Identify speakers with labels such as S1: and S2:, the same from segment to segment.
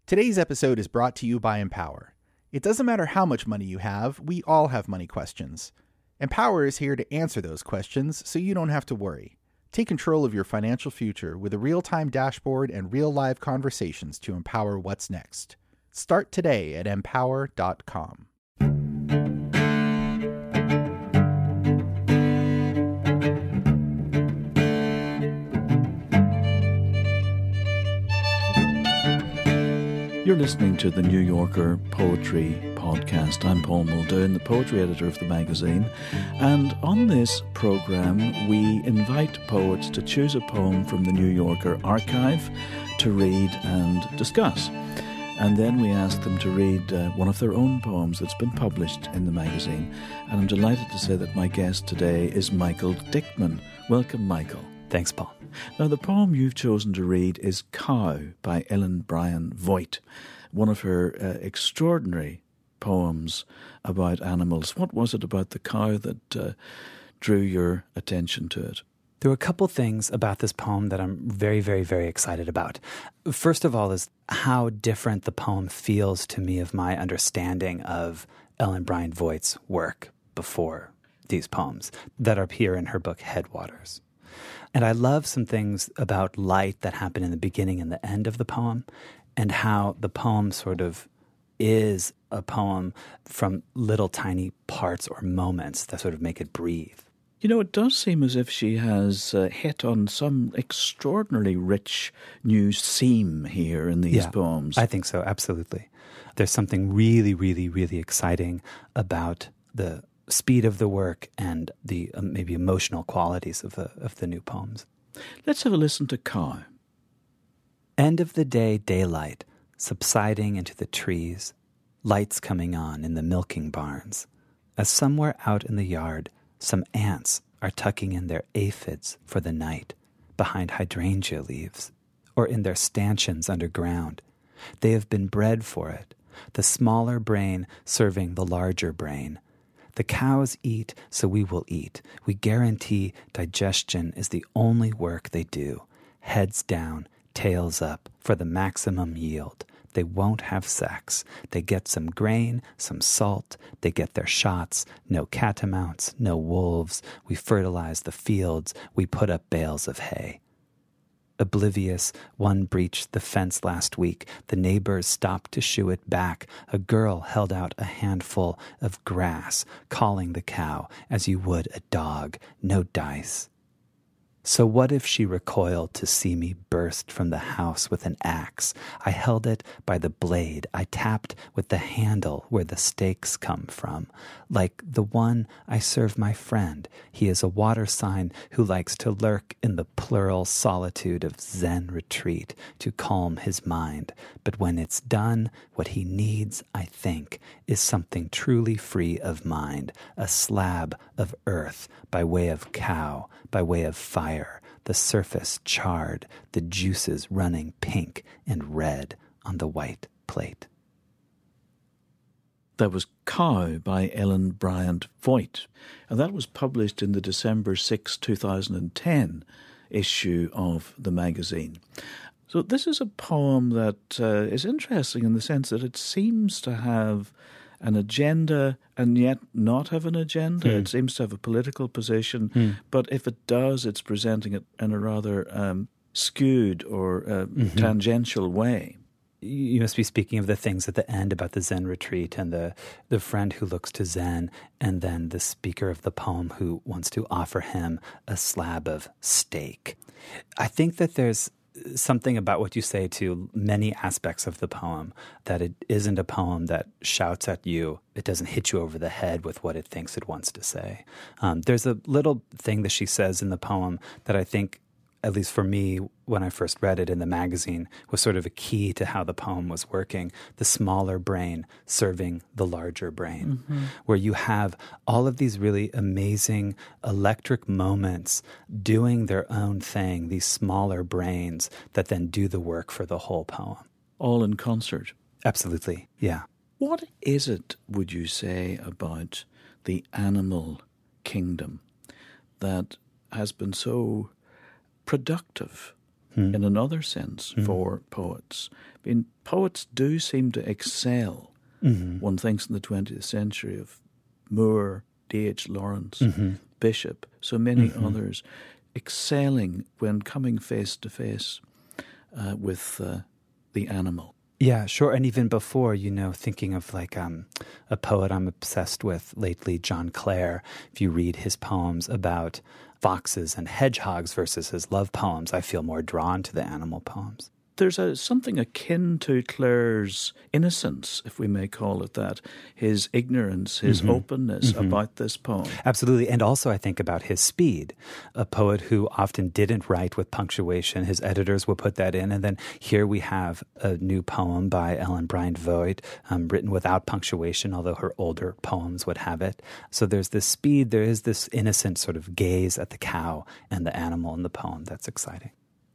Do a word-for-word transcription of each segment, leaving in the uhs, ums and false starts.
S1: Today's episode is brought to you by Empower. It doesn't matter how much money you have, we all have money questions. Empower is here to answer those questions so you don't have to worry. Take control of your financial future with a real-time dashboard and real live conversations to empower what's next. Start today at empower dot com.
S2: You're listening to the New Yorker Poetry Podcast. I'm Paul Muldoon, the poetry editor of the magazine. And on this programme, we invite poets to choose a poem from the New Yorker archive to read and discuss. And then we ask them to read uh, one of their own poems that's been published in the magazine. And I'm delighted to say that my guest today is Michael Dickman. Welcome, Michael.
S3: Thanks, Paul.
S2: Now, the poem you've chosen to read is Cow by Ellen Bryan Voigt, one of her uh, extraordinary poems about animals. What was it about the cow that uh, drew your attention to it?
S3: There are a couple things about this poem that I'm very, very, very excited about. First of all is how different the poem feels to me of my understanding of Ellen Bryan Voigt's work before these poems that appear in her book Headwaters. And I love some things about light that happen in the beginning and the end of the poem, and how the poem sort of is a poem from little tiny parts or moments that sort of make it breathe.
S2: You know, it does seem as if she has uh, hit on some extraordinarily rich new seam here in these
S3: yeah,
S2: poems.
S3: I think so, absolutely. There's something really, really, really exciting about the speed of the work and the uh, maybe emotional qualities of the of the new poems.
S2: Let's have a listen to Cow.
S3: End of the day daylight subsiding into the trees, lights coming on in the milking barns, as somewhere out in the yard some ants are tucking in their aphids for the night behind hydrangea leaves, or in their stanchions underground. They have been bred for it, the smaller brain serving the larger brain. The cows eat, so we will eat. We guarantee digestion is the only work they do. Heads down, tails up, for the maximum yield. They won't have sex. They get some grain, some salt. They get their shots. No catamounts, no wolves. We fertilize the fields. We put up bales of hay. Oblivious, one breached the fence last week. The neighbors stopped to shoo it back. A girl held out a handful of grass, calling the cow as you would a dog. No dice. So what if she recoiled to see me burst from the house with an axe? I held it by the blade. I tapped with the handle where the stakes come from, like the one I serve my friend. He is a water sign who likes to lurk in the plural solitude of Zen retreat to calm his mind. But when it's done, what he needs, I think, is something truly free of mind, a slab of earth by way of cow, by way of fire, the surface charred, the juices running pink and red on the white plate.
S2: That was Cow by Ellen Bryan Voigt, and that was published in the December sixth, twenty ten issue of the magazine. So this is a poem that uh, is interesting in the sense that it seems to have an agenda and yet not have an agenda. Mm. It seems to have a political position, mm. but if it does, it's presenting it in a rather um, skewed or uh, mm-hmm. tangential way.
S3: You must be speaking of the things at the end about the Zen retreat and the, the friend who looks to Zen, and then the speaker of the poem who wants to offer him a slab of steak. I think that there's something about what you say to many aspects of the poem, that it isn't a poem that shouts at you. It doesn't hit you over the head with what it thinks it wants to say. Um, there's a little thing that she says in the poem that I think, at least for me, when I first read it in the magazine, was sort of a key to how the poem was working. The smaller brain serving the larger brain, mm-hmm. where you have all of these really amazing electric moments doing their own thing, these smaller brains that then do the work for the whole poem.
S2: All in concert.
S3: Absolutely, yeah.
S2: What is it, would you say, about the animal kingdom that has been so productive hmm. in another sense hmm. for poets. I mean, poets do seem to excel. Mm-hmm. One thinks in the twentieth century of Moore, D H Lawrence, mm-hmm. Bishop, so many mm-hmm. others, excelling when coming face to face uh, with uh, the animal.
S3: Yeah, sure. And even before, you know, thinking of like um, a poet I'm obsessed with lately, John Clare. If you read his poems about foxes and hedgehogs versus his love poems, I feel more drawn to the animal poems.
S2: There's a, something akin to Clare's innocence, if we may call it that, his ignorance, his mm-hmm. openness mm-hmm. about this poem.
S3: Absolutely. And also I think about his speed. A poet who often didn't write with punctuation. His editors would put that in. And then here we have a new poem by Ellen Bryant Voigt, um, written without punctuation, although her older poems would have it. So there's this speed, there is this innocent sort of gaze at the cow and the animal in the poem. That's exciting.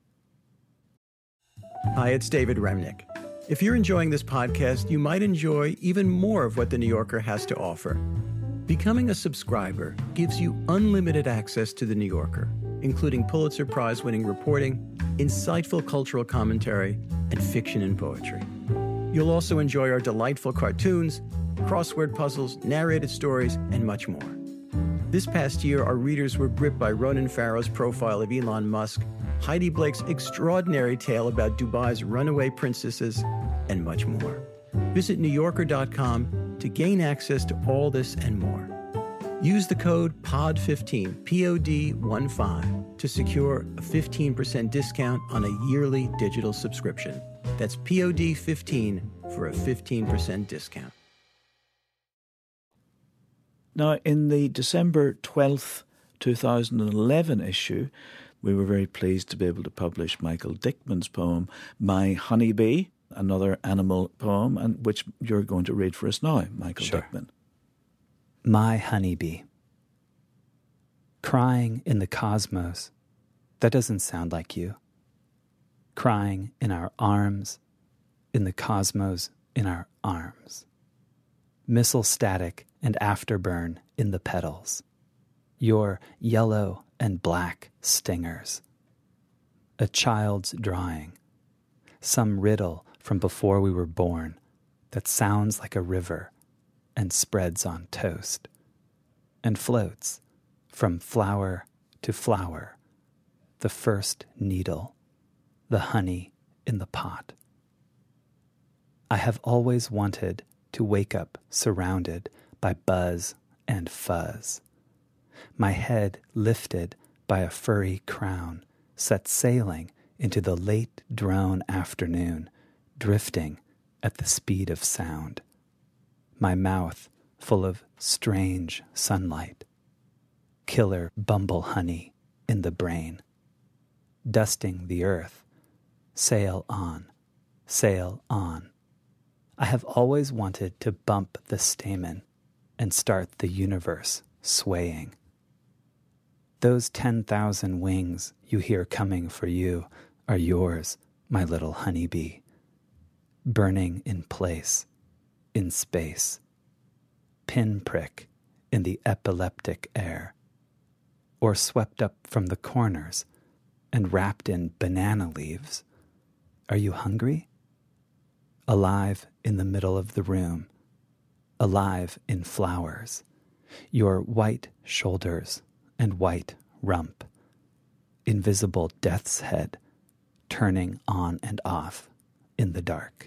S4: Hi, it's David Remnick. If you're enjoying this podcast, you might enjoy even more of what The New Yorker has to offer. Becoming a subscriber gives you unlimited access to The New Yorker, including Pulitzer Prize-winning reporting, insightful cultural commentary, and fiction and poetry. You'll also enjoy our delightful cartoons, crossword puzzles, narrated stories, and much more. This past year, our readers were gripped by Ronan Farrow's profile of Elon Musk, Heidi Blake's extraordinary tale about Dubai's runaway princesses, and much more. Visit New Yorker dot com to gain access to all this and more. Use the code P O D fifteen, P O D fifteen, to secure a fifteen percent discount on a yearly digital subscription. That's P O D fifteen for a fifteen percent discount.
S2: Now, in the December twelfth, two thousand eleven issue, we were very pleased to be able to publish Michael Dickman's poem, My Honeybee, another animal poem, and which you're going to read for us now, Michael
S3: sure.
S2: Dickman.
S3: My Honeybee. Crying in the cosmos, that doesn't sound like you. Crying in our arms, in the cosmos, in our arms. Missile static and afterburn in the petals. Your yellow and black stingers. A child's drawing. Some riddle from before we were born that sounds like a river and spreads on toast and floats from flower to flower. The first needle, the honey in the pot. I have always wanted to wake up surrounded by buzz and fuzz. My head lifted by a furry crown, set sailing into the late drone afternoon, drifting at the speed of sound. My mouth full of strange sunlight, killer bumble honey in the brain. Dusting the earth, sail on, sail on. I have always wanted to bump the stamen and start the universe swaying. Those ten thousand wings you hear coming for you are yours, my little honeybee, burning in place, in space, pinprick in the epileptic air, or swept up from the corners and wrapped in banana leaves. Are you hungry? Alive in the middle of the room, alive in flowers, your white shoulders and white rump, invisible death's head, turning on and off in the dark.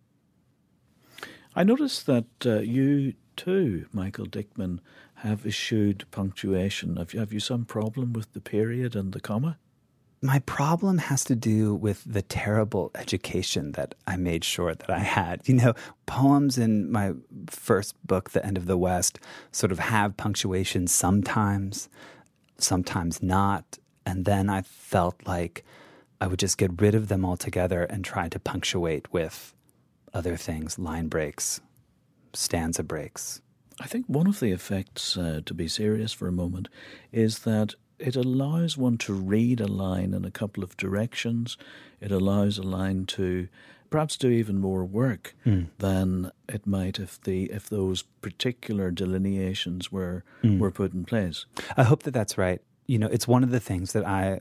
S2: I noticed that uh, you too, Michael Dickman, have eschewed punctuation. Have you, have you some problem with the period and the comma?
S3: My problem has to do with the terrible education that I made sure that I had. You know, poems in my first book, The End of the West, sort of have punctuation sometimes, sometimes not. And then I felt like I would just get rid of them altogether and try to punctuate with other things, line breaks, stanza breaks.
S2: I think one of the effects, uh, to be serious for a moment, is that it allows one to read a line in a couple of directions. It allows a line to perhaps do even more work mm. than it might if the if those particular delineations were mm. were put in place.
S3: I hope that that's right. You know, it's one of the things that I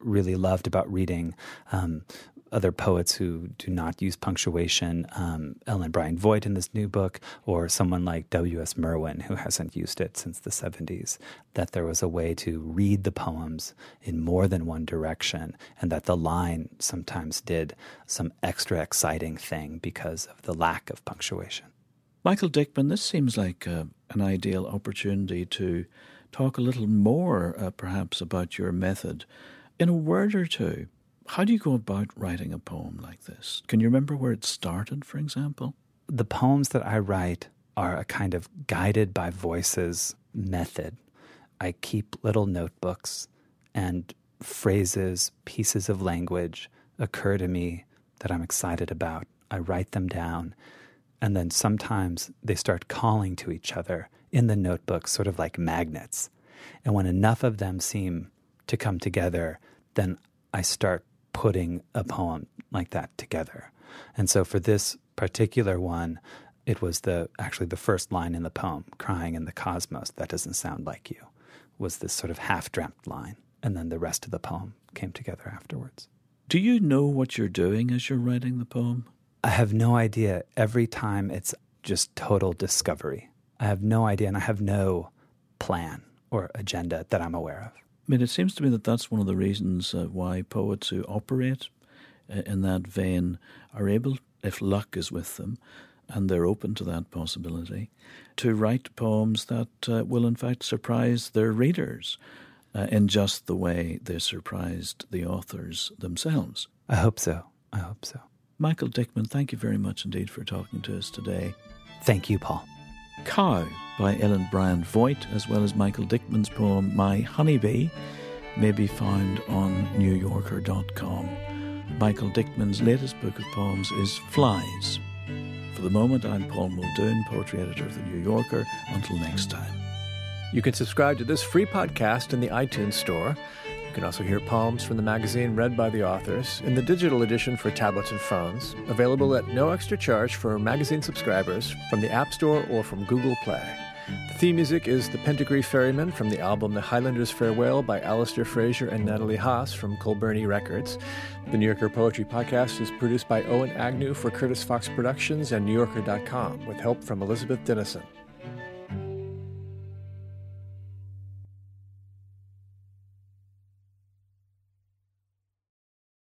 S3: really loved about reading um, other poets who do not use punctuation, um, Ellen Bryant Voigt in this new book, or someone like W S Merwin, who hasn't used it since the seventies, that there was a way to read the poems in more than one direction, and that the line sometimes did some extra exciting thing because of the lack of punctuation.
S2: Michael Dickman, this seems like uh, an ideal opportunity to talk a little more, uh, perhaps, about your method. In a word or two, how do you go about writing a poem like this? Can you remember where it started, for example?
S3: The poems that I write are a kind of guided by voices method. I keep little notebooks, and phrases, pieces of language occur to me that I'm excited about. I write them down, and then sometimes they start calling to each other in the notebook, sort of like magnets. And when enough of them seem to come together, then I start putting a poem like that together. And so for this particular one, it was the actually the first line in the poem, "Crying in the cosmos, that doesn't sound like you," was this sort of half-dreamt line. And then the rest of the poem came together afterwards.
S2: Do you know what you're doing as you're writing the poem?
S3: I have no idea. Every time it's just total discovery. I have no idea, and I have no plan or agenda that I'm aware of.
S2: I mean, it seems to me that that's one of the reasons uh, why poets who operate uh, in that vein are able, if luck is with them, and they're open to that possibility, to write poems that uh, will in fact surprise their readers uh, in just the way they surprised the authors themselves.
S3: I hope so. I hope so.
S2: Michael Dickman, thank you very much indeed for talking to us today.
S3: Thank you, Paul.
S2: Cow by Ellen Bryant Voigt, as well as Michael Dickman's poem My Honeybee, may be found on new yorker dot com. Michael Dickman's latest book of poems is Flies. For the moment, I'm Paul Muldoon, poetry editor of The New Yorker. Until next time.
S5: You can subscribe to this free podcast in the iTunes Store. You can also hear poems from the magazine read by the authors in the digital edition for tablets and phones, available at no extra charge for magazine subscribers from the App Store or from Google Play. The theme music is The Pentagree Ferryman from the album The Highlander's Farewell by Alistair Fraser and Natalie Haas from Colburny Records. The New Yorker Poetry Podcast is produced by Owen Agnew for Curtis Fox Productions and new yorker dot com with help from Elizabeth Dennison.